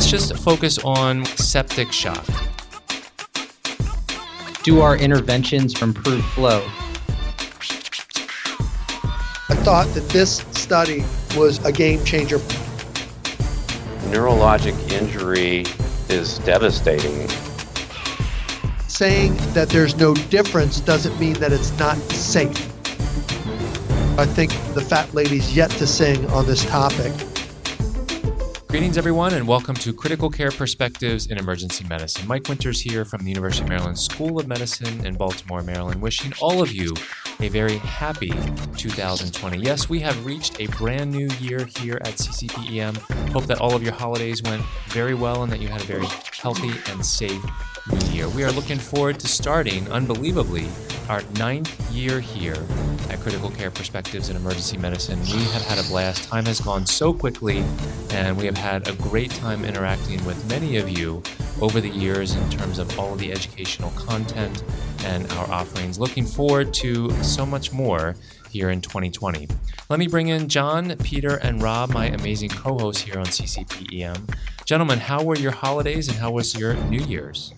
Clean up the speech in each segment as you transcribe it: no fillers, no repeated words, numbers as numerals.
let's just focus on septic shock. Do our interventions improve flow? I thought that this study was a game changer. Neurologic injury is devastating. Saying that there's no difference doesn't mean that it's not safe. I think the fat lady's yet to sing on this topic. Greetings, everyone, and welcome to Critical Care Perspectives in Emergency Medicine. Mike Winters here from the University of Maryland School of Medicine in Baltimore, Maryland, wishing all of you a very happy 2020. Yes, we have reached a brand new year here at CCPEM. Hope that all of your holidays went very well and that you had a very healthy and safe new year. We are looking forward to starting, unbelievably, our 9th year here at Critical Care Perspectives in Emergency Medicine. We have had a blast. Time has gone so quickly, and we have had a great time interacting with many of you over the years in terms of all of the educational content and our offerings. Looking forward to so much more here in 2020. Let me bring in John, Peter, and Rob, my amazing co-hosts here on CCPEM. Gentlemen, how were your holidays and how was your New Year's?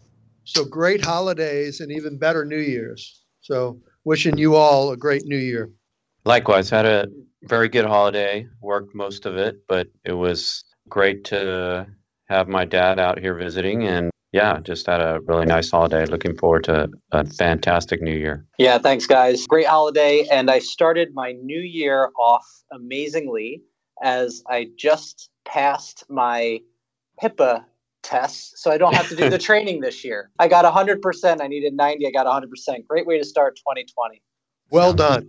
So great holidays and even better New Year's. So wishing you all a great New Year. Likewise, had a very good holiday, worked most of it, but it was great to have my dad out here visiting, and yeah, just had a really nice holiday. Looking forward to a fantastic New Year. Yeah, thanks, guys. Great holiday, and I started my new year off amazingly as I just passed my HIPAA tests, so I don't have to do the training this year. I got 100%. I needed 90. I got 100%. Great way to start 2020. Well done.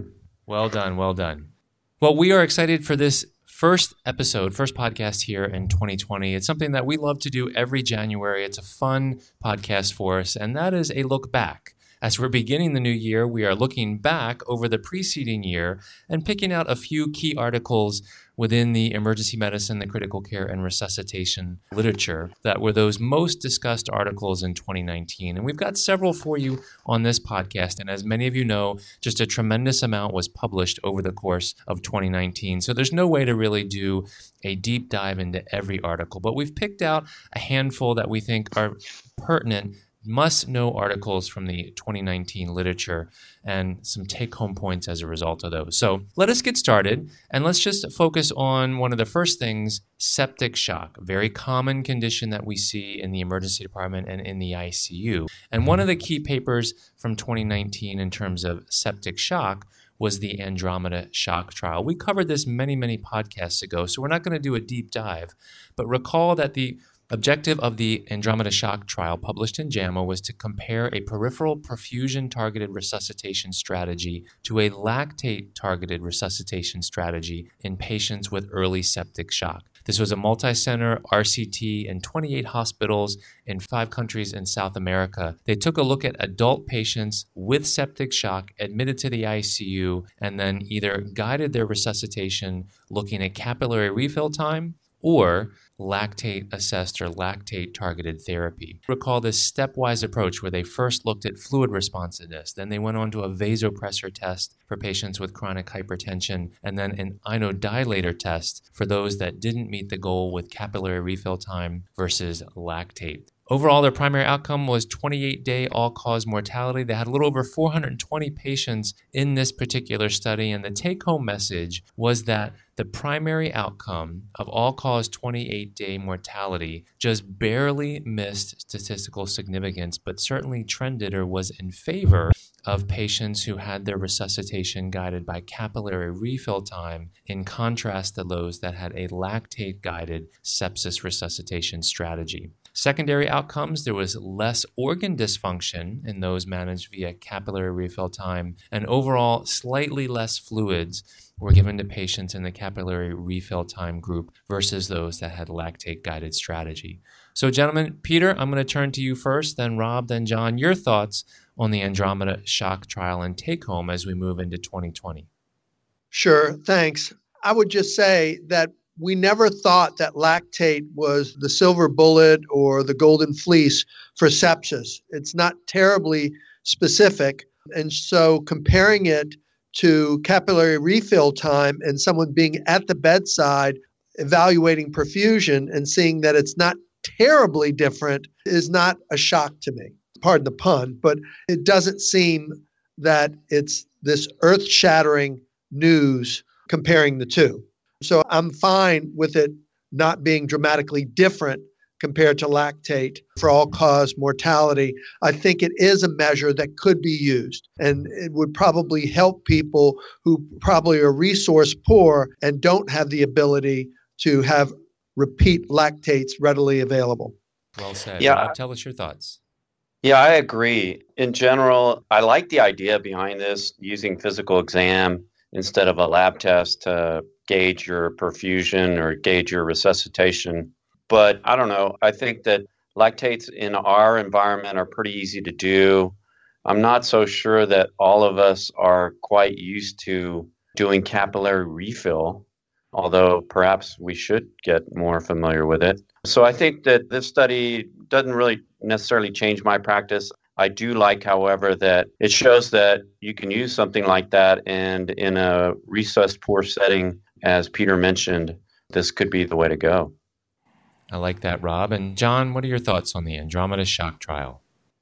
Well done. Well done. Well, we are excited for this first podcast here in 2020. It's something that we love to do every January. It's a fun podcast for us, and that is a look back. As we're beginning the new year, we are looking back over the preceding year and picking out a few key articles within the emergency medicine, the critical care, and resuscitation literature that were those most discussed articles in 2019. And we've got several for you on this podcast. And as many of you know, just a tremendous amount was published over the course of 2019. So there's no way to really do a deep dive into every article. But we've picked out a handful that we think are pertinent, must-know articles from the 2019 literature and some take-home points as a result of those. So let us get started, and let's just focus on one of the first things, septic shock, a very common condition that we see in the emergency department and in the ICU. And one of the key papers from 2019 in terms of septic shock was the Andromeda shock trial. We covered this many, many podcasts ago, so we're not going to do a deep dive, but recall that the objective of the Andromeda shock trial published in JAMA was to compare a peripheral perfusion-targeted resuscitation strategy to a lactate-targeted resuscitation strategy in patients with early septic shock. This was a multi-center RCT in 28 hospitals in 5 countries in South America. They took a look at adult patients with septic shock admitted to the ICU and then either guided their resuscitation looking at capillary refill time or lactate-assessed or lactate-targeted therapy. Recall this stepwise approach where they first looked at fluid responsiveness, then they went on to a vasopressor test for patients with chronic hypertension, and then an inodilator test for those that didn't meet the goal with capillary refill time versus lactate. Overall, their primary outcome was 28-day all-cause mortality. They had a little over 420 patients in this particular study, and the take-home message was that the primary outcome of all-cause 28-day mortality just barely missed statistical significance, but certainly trended or was in favor of patients who had their resuscitation guided by capillary refill time, in contrast to those that had a lactate-guided sepsis resuscitation strategy. Secondary outcomes, there was less organ dysfunction in those managed via capillary refill time, and overall slightly less fluids were given to patients in the capillary refill time group versus those that had lactate-guided strategy. So gentlemen, Peter, I'm going to turn to you first, then Rob, then John. Your thoughts on the Andromeda shock trial and take-home as we move into 2020. Sure, thanks. I would just say that we never thought that lactate was the silver bullet or the golden fleece for sepsis. It's not terribly specific. And so comparing it to capillary refill time and someone being at the bedside evaluating perfusion and seeing that it's not terribly different is not a shock to me. Pardon the pun, but it doesn't seem that it's this earth-shattering news comparing the two. So I'm fine with it not being dramatically different compared to lactate for all-cause mortality. I think it is a measure that could be used, and it would probably help people who probably are resource poor and don't have the ability to have repeat lactates readily available. Well said. Yeah. Rob, tell us your thoughts. Yeah, I agree. In general, I like the idea behind this, using physical exam instead of a lab test to gauge your perfusion or gauge your resuscitation. But I don't know. I think that lactates in our environment are pretty easy to do. I'm not so sure that all of us are quite used to doing capillary refill, although perhaps we should get more familiar with it. So I think that this study doesn't really necessarily change my practice. I do like, however, that it shows that you can use something like that, and in a resus poor setting, as Peter mentioned, this could be the way to go. I like that, Rob. And John, what are your thoughts on the Andromeda shock trial?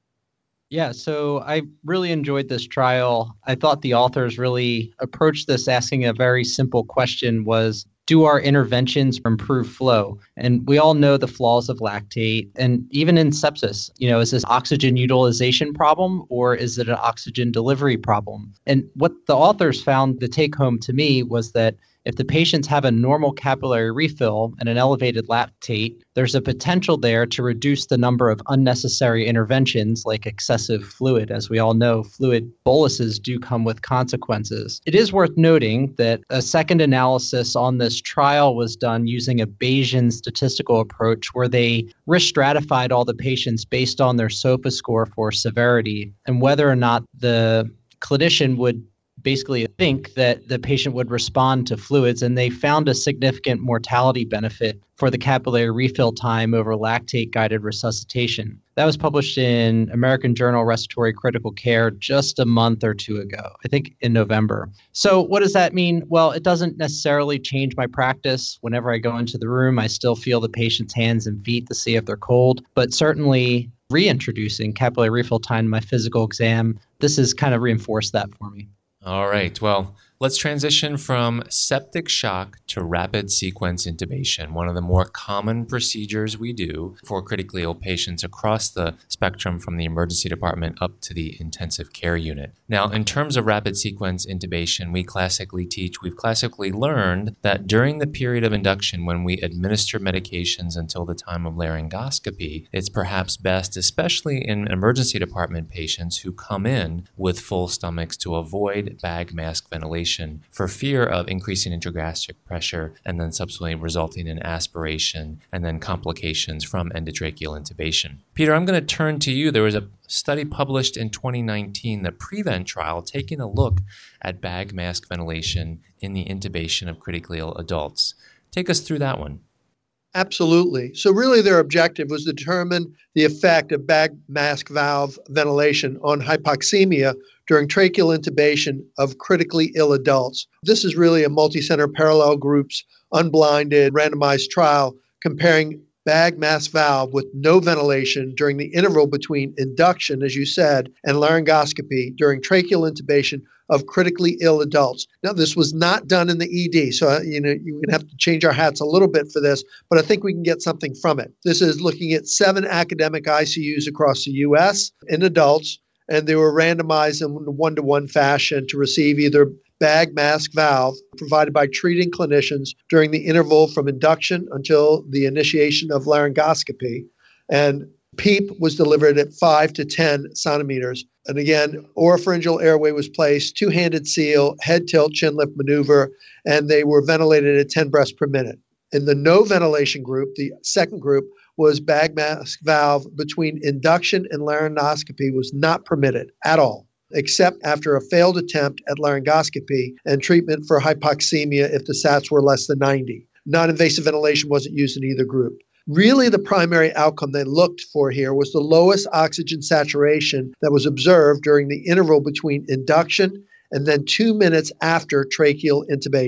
Yeah, so I really enjoyed this trial. I thought the authors really approached this asking a very simple question was, do our interventions improve flow? And we all know the flaws of lactate. And even in sepsis, is this oxygen utilization problem or is it an oxygen delivery problem? And what the authors found, the take home to me, was that if the patients have a normal capillary refill and an elevated lactate, there's a potential there to reduce the number of unnecessary interventions like excessive fluid. As we all know, fluid boluses do come with consequences. It is worth noting that a second analysis on this trial was done using a Bayesian statistical approach where they risk stratified all the patients based on their SOFA score for severity and whether or not the clinician would basically think that the patient would respond to fluids, and they found a significant mortality benefit for the capillary refill time over lactate-guided resuscitation. That was published in American Journal of Respiratory Critical Care just a month or two ago, I think in November. So what does that mean? Well, it doesn't necessarily change my practice. Whenever I go into the room, I still feel the patient's hands and feet to see if they're cold, but certainly reintroducing capillary refill time in my physical exam, this has kind of reinforced that for me. All right. Well, let's transition from septic shock to rapid sequence intubation, one of the more common procedures we do for critically ill patients across the spectrum from the emergency department up to the intensive care unit. Now, in terms of rapid sequence intubation, we've classically learned that during the period of induction when we administer medications until the time of laryngoscopy, it's perhaps best, especially in emergency department patients who come in with full stomachs, to avoid bag mask ventilation for fear of increasing intragastric pressure and then subsequently resulting in aspiration and then complications from endotracheal intubation. Peter, I'm going to turn to you. There was a study published in 2019, the PREVENT trial, taking a look at bag mask ventilation in the intubation of critically ill adults. Take us through that one. Absolutely. So really their objective was to determine the effect of bag mask valve ventilation on hypoxemia during tracheal intubation of critically ill adults. This is really a multi-center parallel groups, unblinded, randomized trial comparing bag mask valve with no ventilation during the interval between induction, as you said, and laryngoscopy during tracheal intubation of critically ill adults. Now, this was not done in the ED, so you're going to have to change our hats a little bit for this, but I think we can get something from it. This is looking at 7 academic ICUs across the U.S. in adults, and they were randomized in one-to-one fashion to receive either bag mask valve provided by treating clinicians during the interval from induction until the initiation of laryngoscopy. And PEEP was delivered at 5 to 10 centimeters. And again, oropharyngeal airway was placed, two-handed seal, head tilt, chin lift maneuver, and they were ventilated at 10 breaths per minute. In the no ventilation group, the second group, was bag mask valve between induction and laryngoscopy was not permitted at all, except after a failed attempt at laryngoscopy and treatment for hypoxemia if the SATs were less than 90. Non-invasive ventilation wasn't used in either group. Really, the primary outcome they looked for here was the lowest oxygen saturation that was observed during the interval between induction and then 2 minutes after tracheal intubation.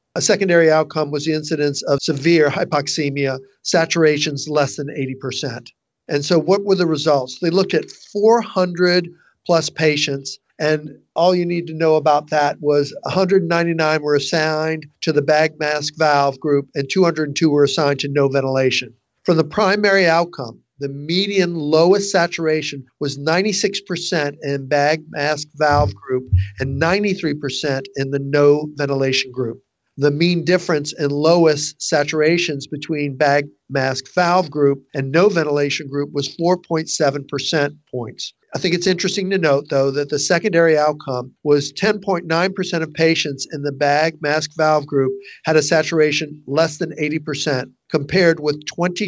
A secondary outcome was the incidence of severe hypoxemia, saturations less than 80%. And so what were the results? They looked at 400 plus patients, and all you need to know about that was 199 were assigned to the bag mask valve group and 202 were assigned to no ventilation. For the primary outcome, the median lowest saturation was 96% in bag mask valve group and 93% in the no ventilation group. The mean difference in lowest saturations between bag mask valve group and no ventilation group was 4.7% points. I think it's interesting to note, though, that the secondary outcome was 10.9% of patients in the bag mask valve group had a saturation less than 80%, compared with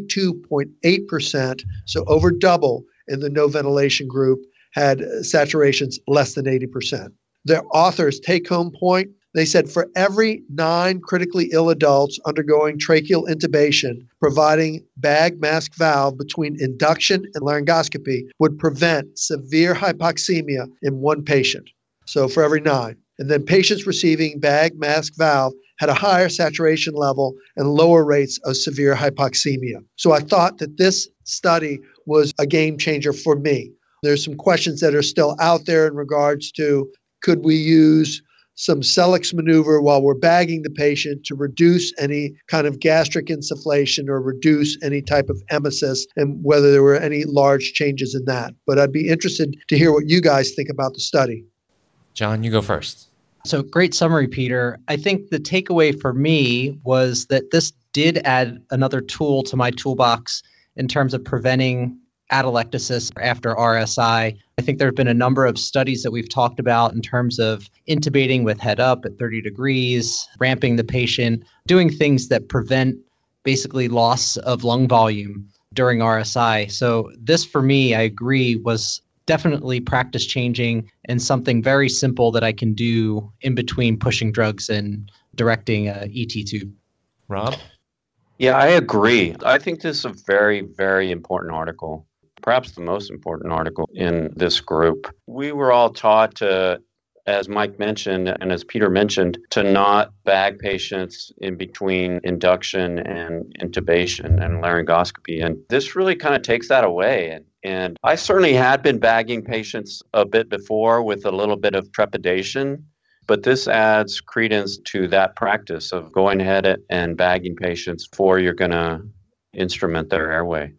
22.8%, so over double in the no ventilation group, had saturations less than 80%. The authors' take-home point, they said for every 9 critically ill adults undergoing tracheal intubation, providing bag mask valve between induction and laryngoscopy would prevent severe hypoxemia in 1 patient. So for every 9. And then patients receiving bag mask valve had a higher saturation level and lower rates of severe hypoxemia. So I thought that this study was a game changer for me. There's some questions that are still out there in regards to, could we use some Celix maneuver while we're bagging the patient to reduce any kind of gastric insufflation or reduce any type of emesis, and whether there were any large changes in that. But I'd be interested to hear what you guys think about the study. John, you go first. So great summary, Peter. I think the takeaway for me was that this did add another tool to my toolbox in terms of preventing atelectasis after RSI. I think there have been a number of studies that we've talked about in terms of intubating with head up at 30 degrees, ramping the patient, doing things that prevent basically loss of lung volume during RSI. So this, for me, I agree, was definitely practice changing and something very simple that I can do in between pushing drugs and directing a ET tube. Rob? Yeah, I agree. I think this is a very, very important article. Perhaps the most important article in this group. We were all taught to, as Mike mentioned and as Peter mentioned, to not bag patients in between induction and intubation and laryngoscopy. And this really kind of takes that away. And I certainly had been bagging patients a bit before with a little bit of trepidation, but this adds credence to that practice of going ahead and bagging patients before you're going to instrument their airway.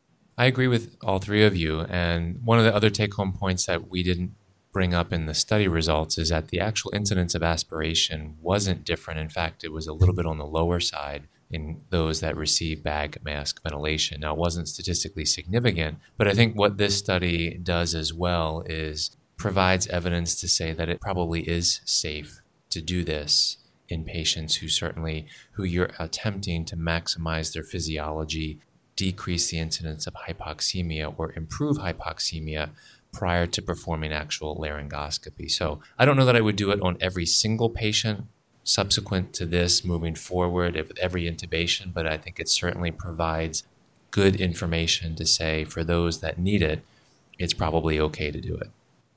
I agree with all three of you. And one of the other take-home points that we didn't bring up in the study results is that the actual incidence of aspiration wasn't different. In fact, it was a little bit on the lower side in those that received bag mask ventilation. Now, it wasn't statistically significant, but I think what this study does as well is provides evidence to say that it probably is safe to do this in patients who you're attempting to maximize their physiology, decrease the incidence of hypoxemia or improve hypoxemia prior to performing actual laryngoscopy. So I don't know that I would do it on every single patient subsequent to this moving forward with every intubation, but I think it certainly provides good information to say for those that need it, it's probably okay to do it.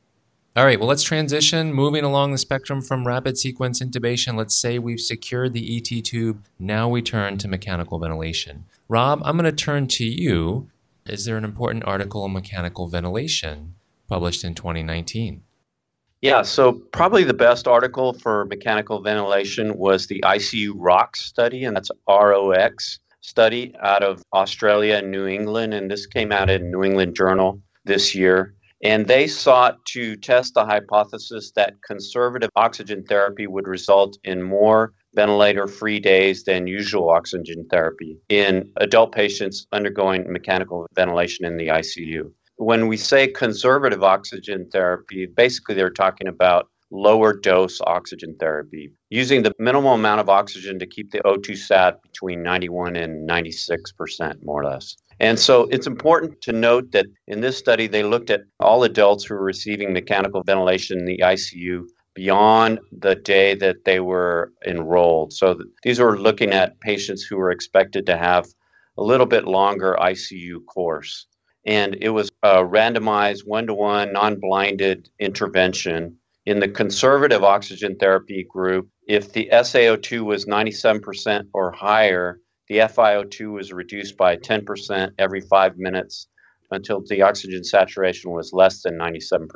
All right, well, let's transition. Moving along the spectrum from rapid sequence intubation, let's say we've secured the ET tube. Now we turn to mechanical ventilation. Rob, I'm going to turn to you. Is there an important article on mechanical ventilation published in 2019? Yeah, so probably the best article for mechanical ventilation was the ICU ROX study, and that's ROX study out of Australia and New England, and this came out in New England Journal this year. And they sought to test the hypothesis that conservative oxygen therapy would result in more ventilator-free days than usual oxygen therapy in adult patients undergoing mechanical ventilation in the ICU. When we say conservative oxygen therapy, basically they're talking about lower dose oxygen therapy, using the minimal amount of oxygen to keep the O2 sat between 91 and 96%, more or less. And so it's important to note that in this study, they looked at all adults who were receiving mechanical ventilation in the ICU beyond the day that they were enrolled. So these were looking at patients who were expected to have a little bit longer ICU course. And it was a randomized 1-to-1 non-blinded intervention. In the conservative oxygen therapy group, if the SaO2 was 97% or higher, the FiO2 was reduced by 10% every 5 minutes until the oxygen saturation was less than 97%.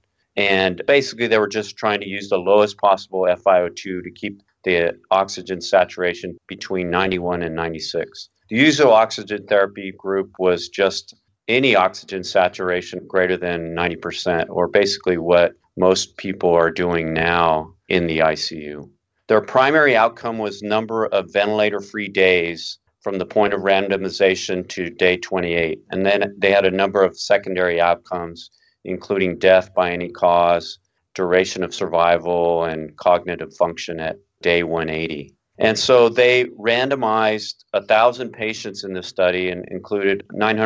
And basically, they were just trying to use the lowest possible FiO2 to keep the oxygen saturation between 91 and 96. The usual oxygen therapy group was just any oxygen saturation greater than 90%, or basically what most people are doing now in the ICU. Their primary outcome was number of ventilator-free days from the point of randomization to day 28. And then they had a number of secondary outcomes, including death by any cause, duration of survival, and cognitive function at day 180. And so they randomized 1,000 patients in this study and included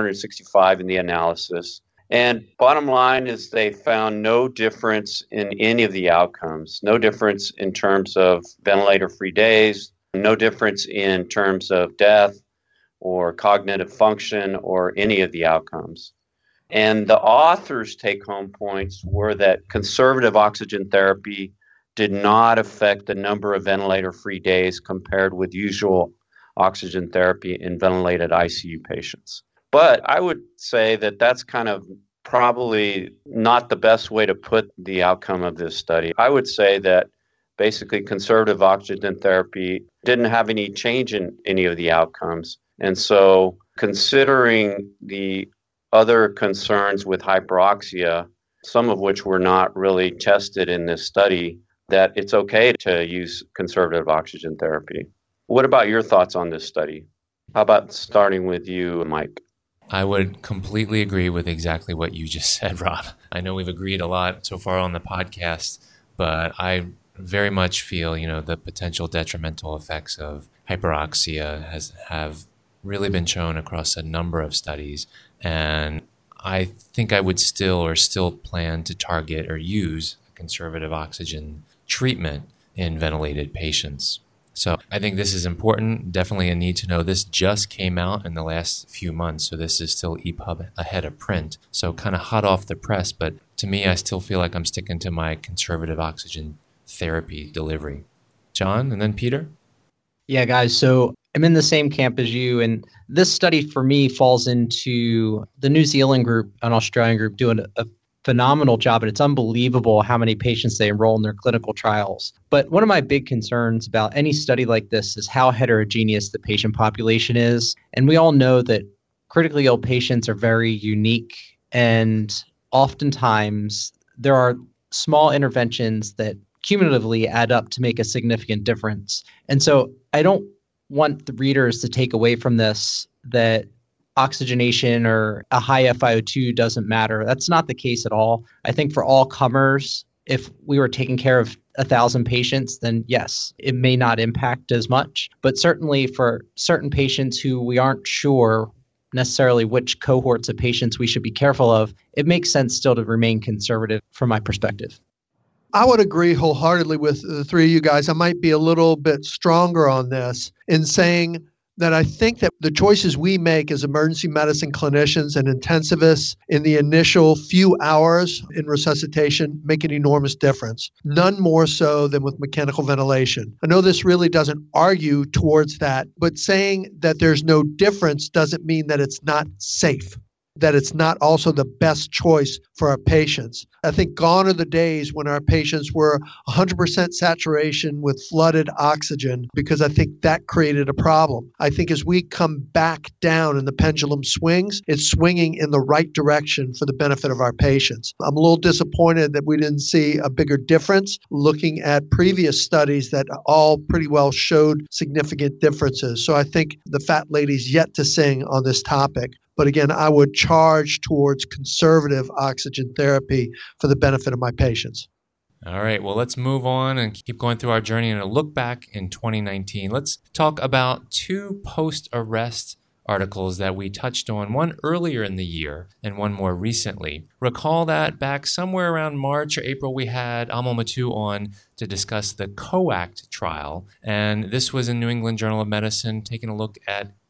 965 in the analysis. And bottom line is they found no difference in any of the outcomes, no difference in terms of ventilator-free days, no difference in terms of death or cognitive function or any of the outcomes. And the authors' take-home points were that conservative oxygen therapy did not affect the number of ventilator-free days compared with usual oxygen therapy in ventilated ICU patients. But I would say that that's kind of probably not the best way to put the outcome of this study. I would say that basically conservative oxygen therapy didn't have any change in any of the outcomes. And so considering the other concerns with hyperoxia, some of which were not really tested in this study, that it's okay to use conservative oxygen therapy. What about your thoughts on this study? How about starting with you, Mike? I would completely agree with exactly what you just said, Rob. I know we've agreed a lot so far on the podcast, but I very much feel, the potential detrimental effects of hyperoxia have really been shown across a number of studies. And I think I would still plan to target or use conservative oxygen treatment in ventilated patients. So I think this is important, definitely a need to know. This just came out in the last few months, so this is still EPUB ahead of print. So kind of hot off the press, but to me, I still feel like I'm sticking to my conservative oxygen therapy delivery. John, and then Peter? Yeah, guys, so I'm in the same camp as you, and this study for me falls into the New Zealand group, an Australian group, doing a phenomenal job, and it's unbelievable how many patients they enroll in their clinical trials. But one of my big concerns about any study like this is how heterogeneous the patient population is. And we all know that critically ill patients are very unique, and oftentimes there are small interventions that cumulatively add up to make a significant difference. And so I don't want the readers to take away from this that oxygenation or a high FiO2 doesn't matter. That's not the case at all. I think for all comers, if we were taking care of 1,000 patients, then yes, it may not impact as much. But certainly for certain patients who we aren't sure necessarily which cohorts of patients we should be careful of, it makes sense still to remain conservative from my perspective. I would agree wholeheartedly with the three of you guys. I might be a little bit stronger on this in saying that I think that the choices we make as emergency medicine clinicians and intensivists in the initial few hours in resuscitation make an enormous difference. None more so than with mechanical ventilation. I know this really doesn't argue towards that, but saying that there's no difference doesn't mean that it's not safe, that it's not also the best choice for our patients. I think gone are the days when our patients were 100% saturation with flooded oxygen, because I think that created a problem. I think as we come back down and the pendulum swings, it's swinging in the right direction for the benefit of our patients. I'm a little disappointed that we didn't see a bigger difference looking at previous studies that all pretty well showed significant differences. So I think the fat lady's yet to sing on this topic. But again, I would charge towards conservative oxygen therapy for the benefit of my patients. All right, well, let's move on and keep going through our journey and a look back in 2019. Let's talk about two post-arrest articles that we touched on, one earlier in the year and one more recently. Recall that back somewhere around March or April, we had Amal Mattu on to discuss the COACT trial. And this was in New England Journal of Medicine, taking a look at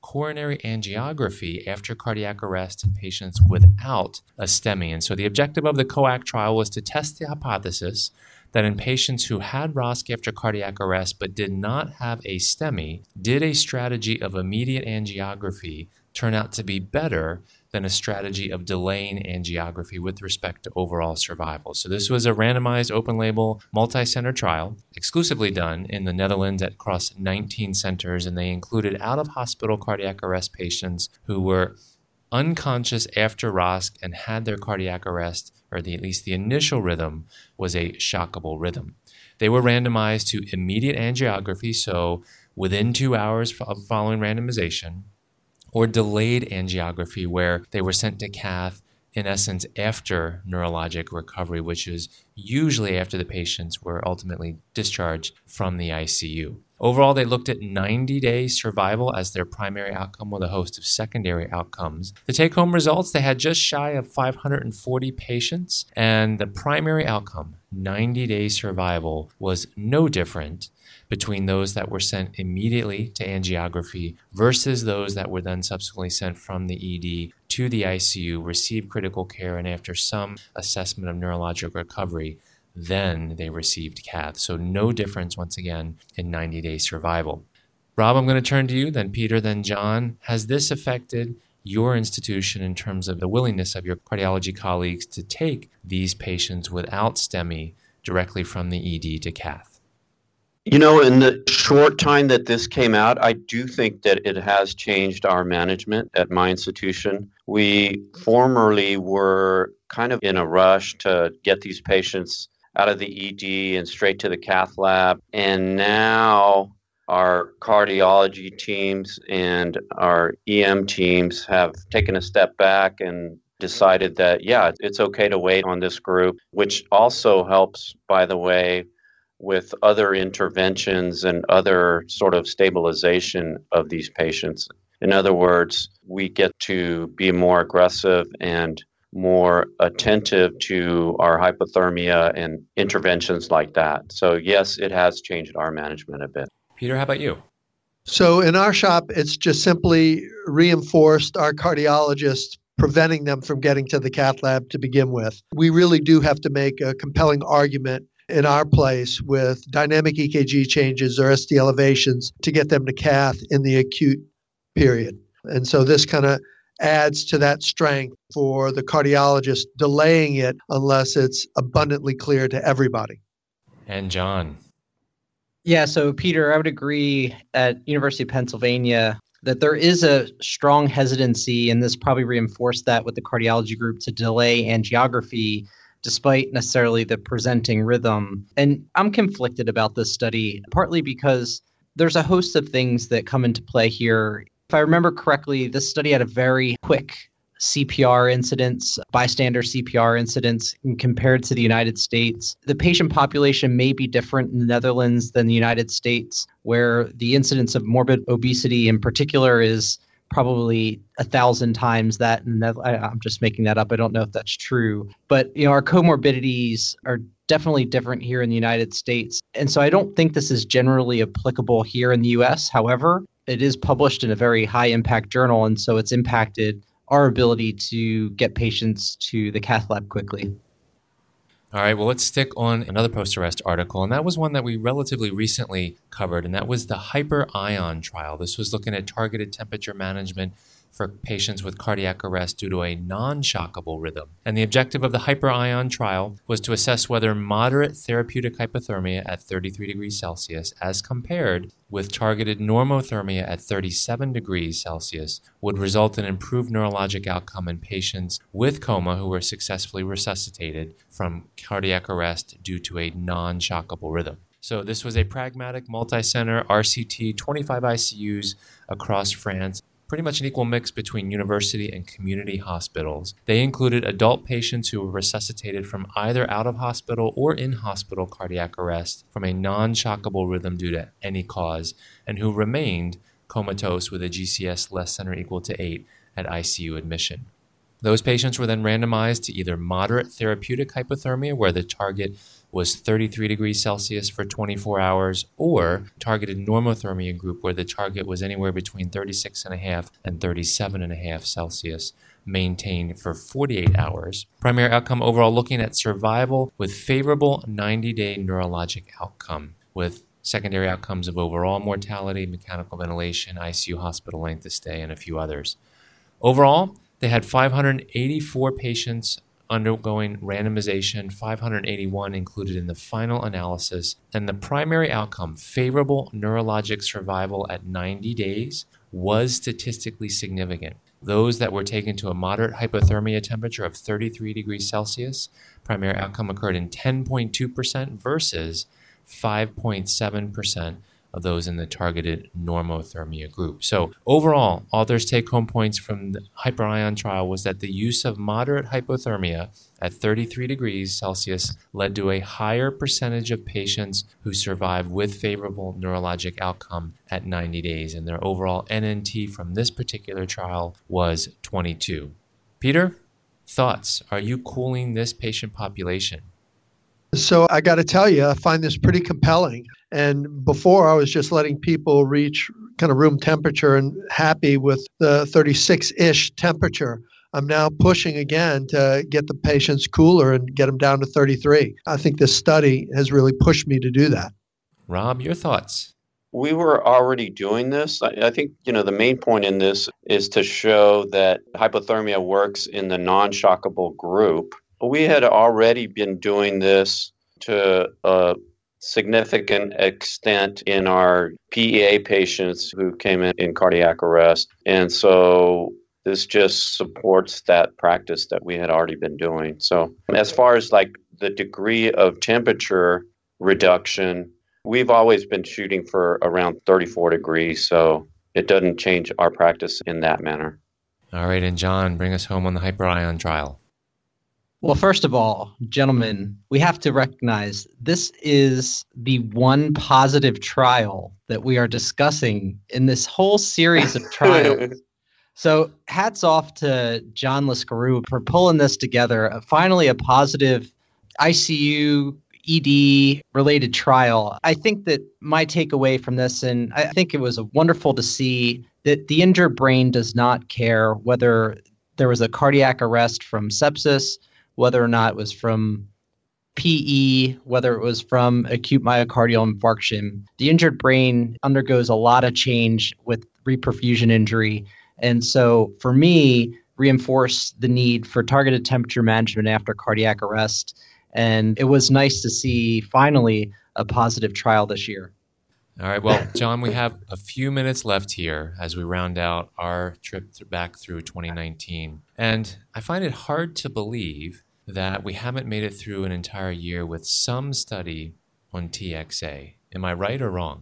coronary angiography after cardiac arrest in patients without a STEMI. And so the objective of the COACT trial was to test the hypothesis that in patients who had ROSC after cardiac arrest but did not have a STEMI, did a strategy of immediate angiography turn out to be better than a strategy of delaying angiography with respect to overall survival. So this was a randomized, open-label, multi-center trial, exclusively done in the Netherlands across 19 centers, and they included out-of-hospital cardiac arrest patients who were unconscious after ROSC and had their cardiac arrest, or at least the initial rhythm, was a shockable rhythm. They were randomized to immediate angiography, so within 2 hours of following randomization, or delayed angiography, where they were sent to cath, in essence, after neurologic recovery, which is usually after the patients were ultimately discharged from the ICU. Overall, they looked at 90-day survival as their primary outcome with a host of secondary outcomes. The take-home results, they had just shy of 540 patients, and the primary outcome, 90-day survival, was no different between those that were sent immediately to angiography versus those that were then subsequently sent from the ED to the ICU, received critical care, and after some assessment of neurologic recovery, then they received cath. So no difference, once again, in 90-day survival. Rob, I'm going to turn to you, then Peter, then John. Has this affected your institution in terms of the willingness of your cardiology colleagues to take these patients without STEMI directly from the ED to cath? You know, in the short time that this came out, I do think that it has changed our management at my institution. We formerly were kind of in a rush to get these patients out of the ED and straight to the cath lab. And now our cardiology teams and our EM teams have taken a step back and decided that, yeah, it's okay to wait on this group, which also helps, by the way, with other interventions and other sort of stabilization of these patients. In other words, we get to be more aggressive and more attentive to our hypothermia and interventions like that. So yes, it has changed our management a bit. Peter, how about you? So in our shop, it's just simply reinforced our cardiologists, preventing them from getting to the cath lab to begin with. We really do have to make a compelling argument in our place with dynamic EKG changes or ST elevations to get them to cath in the acute period. And so this kind of adds to that strength for the cardiologist delaying it unless it's abundantly clear to everybody. And John. Yeah, so Peter, I would agree at University of Pennsylvania that there is a strong hesitancy, and this probably reinforced that with the cardiology group, to delay angiography despite necessarily the presenting rhythm. And I'm conflicted about this study, partly because there's a host of things that come into play here. If I remember correctly, this study had a very quick CPR incidence, bystander CPR incidence, compared to the United States. The patient population may be different in the Netherlands than the United States, where the incidence of morbid obesity in particular is probably 1,000 times that. And I'm just making that up. I don't know if that's true. But our comorbidities are definitely different here in the United States. And so I don't think this is generally applicable here in the US. However, it is published in a very high impact journal. And so it's impacted our ability to get patients to the cath lab quickly. All right, well, let's stick on another post-arrest article, and that was one that we relatively recently covered, and that was the HYPER-ION trial. This was looking at targeted temperature management for patients with cardiac arrest due to a non-shockable rhythm. And the objective of the HYPER-ION trial was to assess whether moderate therapeutic hypothermia at 33 degrees Celsius as compared with targeted normothermia at 37 degrees Celsius would result in improved neurologic outcome in patients with coma who were successfully resuscitated from cardiac arrest due to a non-shockable rhythm. So this was a pragmatic multi-center RCT, 25 ICUs across France, pretty much an equal mix between university and community hospitals. They included adult patients who were resuscitated from either out-of-hospital or in-hospital cardiac arrest from a non-shockable rhythm due to any cause, and who remained comatose with a GCS less than or equal to 8 at ICU admission. Those patients were then randomized to either moderate therapeutic hypothermia, where the target was 33 degrees Celsius for 24 hours, or targeted normothermia group, where the target was anywhere between 36.5 and 37.5 Celsius, maintained for 48 hours. Primary outcome overall looking at survival with favorable 90-day neurologic outcome, with secondary outcomes of overall mortality, mechanical ventilation, ICU hospital length of stay, and a few others. Overall, they had 584 patients undergoing randomization, 581 included in the final analysis, and the primary outcome, favorable neurologic survival at 90 days, was statistically significant. Those that were taken to a moderate hypothermia temperature of 33 degrees Celsius, primary outcome occurred in 10.2% versus 5.7% of those in the targeted normothermia group. So overall, authors' take-home points from the HyperIon trial was that the use of moderate hypothermia at 33 degrees Celsius led to a higher percentage of patients who survived with favorable neurologic outcome at 90 days, and their overall NNT from this particular trial was 22. Peter, thoughts? Are you cooling this patient population? So I got to tell you, I find this pretty compelling. And before, I was just letting people reach kind of room temperature and happy with the 36-ish temperature. I'm now pushing again to get the patients cooler and get them down to 33. I think this study has really pushed me to do that. Rob, your thoughts? We were already doing this. I think, the main point in this is to show that hypothermia works in the non-shockable group. But we had already been doing this to a significant extent in our PEA patients who came in cardiac arrest. And so this just supports that practice that we had already been doing. So as far as like the degree of temperature reduction, we've always been shooting for around 34 degrees. So it doesn't change our practice in that manner. All right. And John, bring us home on the HyperIon trial. Well, first of all, gentlemen, we have to recognize this is the one positive trial that we are discussing in this whole series of trials. So hats off to John Lascarou for pulling this together. Finally, a positive ICU ED related trial. I think that my takeaway from this, and I think it was wonderful to see that the injured brain does not care whether there was a cardiac arrest from sepsis, whether or not it was from PE, whether it was from acute myocardial infarction. The injured brain undergoes a lot of change with reperfusion injury. And so for me, reinforced the need for targeted temperature management after cardiac arrest. And it was nice to see finally a positive trial this year. All right. Well, John, we have a few minutes left here as we round out our trip back through 2019. And I find it hard to believe that we haven't made it through an entire year with some study on TXA. Am I right or wrong?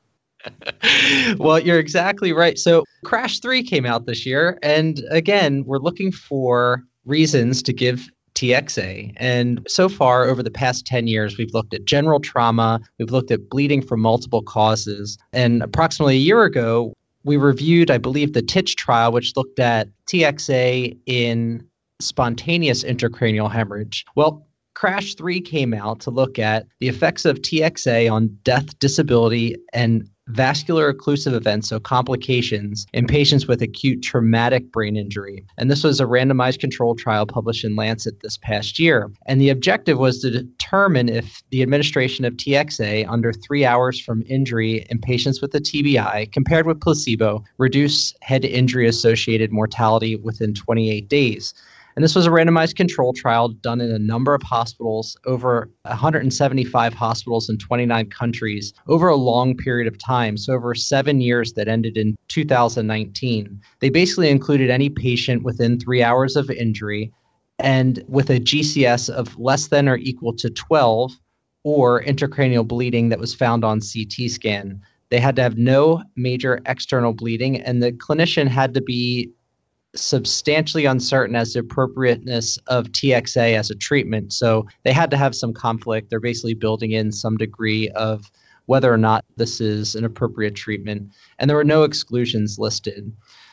Well, you're exactly right. So Crash 3 came out this year. And again, we're looking for reasons to give TXA. And so far, over the past 10 years, we've looked at general trauma. We've looked at bleeding from multiple causes. And approximately a year ago, we reviewed, I believe, the TITCH trial, which looked at TXA in spontaneous intracranial hemorrhage. Well, Crash 3 came out to look at the effects of TXA on death, disability, and vascular occlusive events, so complications, in patients with acute traumatic brain injury. And this was a randomized controlled trial published in Lancet this past year. And the objective was to determine if the administration of TXA under 3 hours from injury in patients with a TBI compared with placebo reduced head injury associated mortality within 28 days. And this was a randomized controlled trial done in a number of hospitals, over 175 hospitals in 29 countries, over a long period of time, so over 7 years that ended in 2019. They basically included any patient within 3 hours of injury and with a GCS of less than or equal to 12 or intracranial bleeding that was found on CT scan. They had to have no major external bleeding, and the clinician had to be substantially uncertain as to appropriateness of TXA as a treatment. So they had to have some conflict. They're basically building in some degree of whether or not this is an appropriate treatment. And there were no exclusions listed.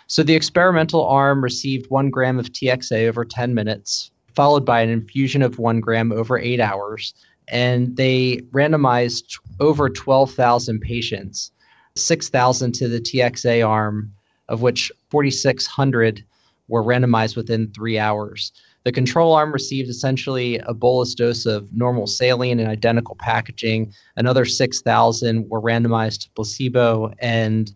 So the experimental arm received 1 gram of TXA over 10 minutes, followed by an infusion of 1 gram over 8 hours. And they randomized over 12,000 patients, 6,000 to the TXA arm, of which 4,600 were randomized within 3 hours. The control arm received essentially a bolus dose of normal saline in identical packaging. Another 6,000 were randomized to placebo, and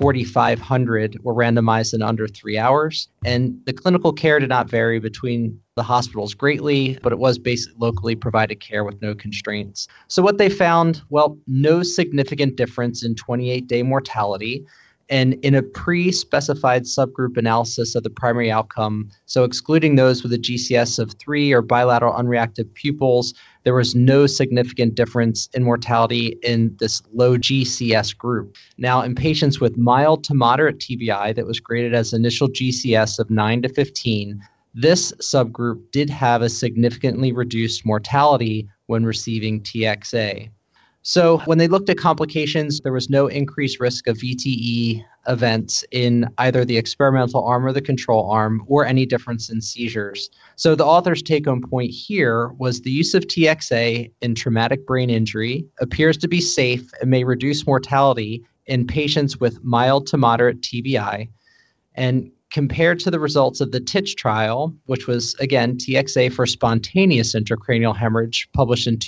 4,500 were randomized in under 3 hours. And the clinical care did not vary between the hospitals greatly, but it was basically locally provided care with no constraints. So what they found, well, no significant difference in 28-day mortality. And in a pre-specified subgroup analysis of the primary outcome, so excluding those with a GCS of 3 or bilateral unreactive pupils, there was no significant difference in mortality in this low GCS group. Now, in patients with mild to moderate TBI that was graded as initial GCS of 9 to 15, this subgroup did have a significantly reduced mortality when receiving TXA. So when they looked at complications, there was no increased risk of VTE events in either the experimental arm or the control arm, or any difference in seizures. So the author's take-home point here was the use of TXA in traumatic brain injury appears to be safe and may reduce mortality in patients with mild to moderate TBI. And compared to the results of the TITCH trial, which was, again, TXA for spontaneous intracranial hemorrhage, published in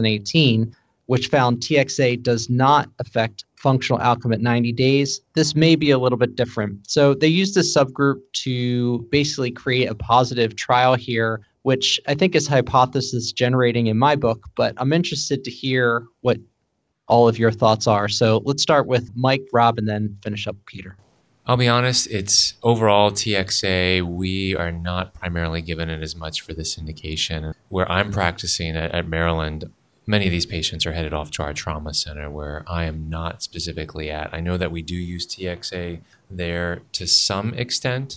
2018, which found TXA does not affect functional outcome at 90 days, this may be a little bit different. So they used this subgroup to basically create a positive trial here, which I think is hypothesis generating in my book, but I'm interested to hear what all of your thoughts are. So let's start with Mike, Rob, and then finish up Peter. I'll be honest, it's overall TXA, we are not primarily given it as much for this indication. Where I'm practicing at Maryland, many of these patients are headed off to our trauma center where I am not specifically at. I know that we do use TXA there to some extent,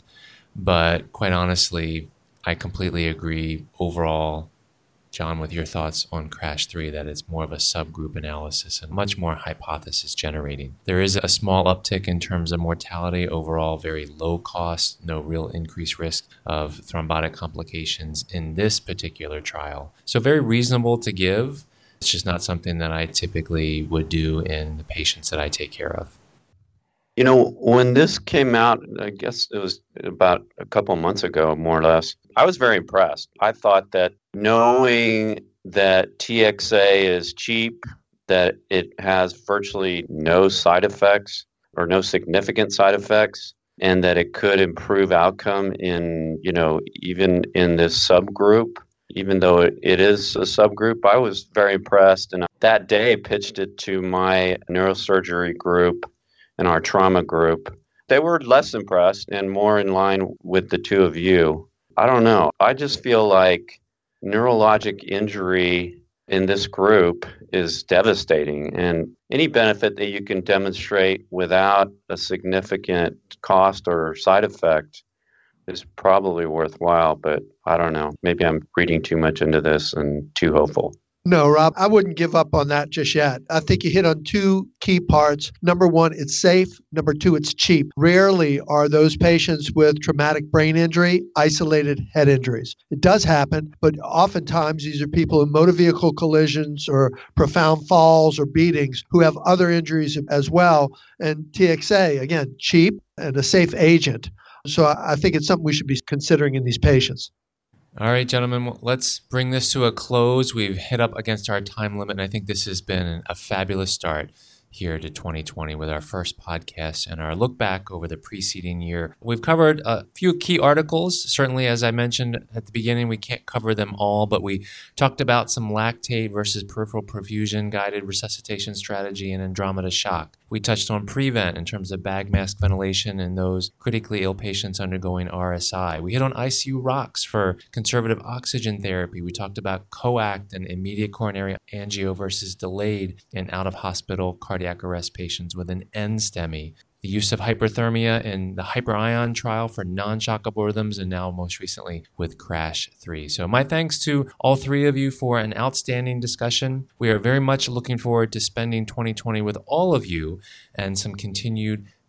but quite honestly, I completely agree overall, John, with your thoughts on CRASH 3, that it's more of a subgroup analysis and much more hypothesis generating. There is a small uptick in terms of mortality, overall very low cost, no real increased risk of thrombotic complications in this particular trial. So very reasonable to give. It's just not something that I typically would do in the patients that I take care of. You know, when this came out, I guess it was about a couple months ago, more or less, I was very impressed. I thought that knowing that TXA is cheap, that it has virtually no side effects or no significant side effects, and that it could improve outcome in, even in this subgroup, even though it is a subgroup, I was very impressed. And that day pitched it to my neurosurgery group and our trauma group. They were less impressed and more in line with the two of you. I don't know. I just feel like neurologic injury in this group is devastating. And any benefit that you can demonstrate without a significant cost or side effect is probably worthwhile, but I don't know. Maybe I'm reading too much into this and too hopeful. No, Rob, I wouldn't give up on that just yet. I think you hit on two key parts. Number one, it's safe. Number two, it's cheap. Rarely are those patients with traumatic brain injury isolated head injuries. It does happen, but oftentimes these are people in motor vehicle collisions or profound falls or beatings who have other injuries as well. And TXA, again, cheap and a safe agent. So I think it's something we should be considering in these patients. All right, gentlemen, let's bring this to a close. We've hit up against our time limit, and I think this has been a fabulous start here to 2020 with our first podcast and our look back over the preceding year. We've covered a few key articles. Certainly, as I mentioned at the beginning, we can't cover them all, but we talked about some lactate versus peripheral perfusion guided resuscitation strategy and Andromeda shock. We touched on Prevent in terms of bag mask ventilation in those critically ill patients undergoing RSI. We hit on ICU rocks for conservative oxygen therapy. We talked about COACT and immediate coronary angio versus delayed in out-of-hospital cardiac arrest patients with an NSTEMI. The use of hyperthermia in the HyperIon trial for non-shock algorithms, and now most recently with CRASH 3. So my thanks to all three of you for an outstanding discussion. We are very much looking forward to spending 2020 with all of you and some continued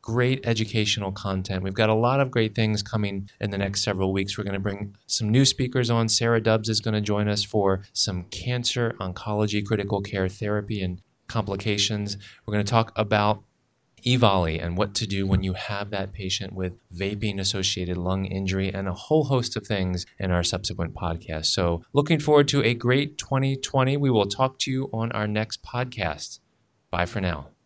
great educational content. We've got a lot of great things coming in the next several weeks. We're going to bring some new speakers on. Sarah Dubbs is going to join us for some cancer, oncology, critical care therapy, and complications. We're going to talk about EVOLI and what to do when you have that patient with vaping-associated lung injury, and a whole host of things in our subsequent podcast. So looking forward to a great 2020. We will talk to you on our next podcast. Bye for now.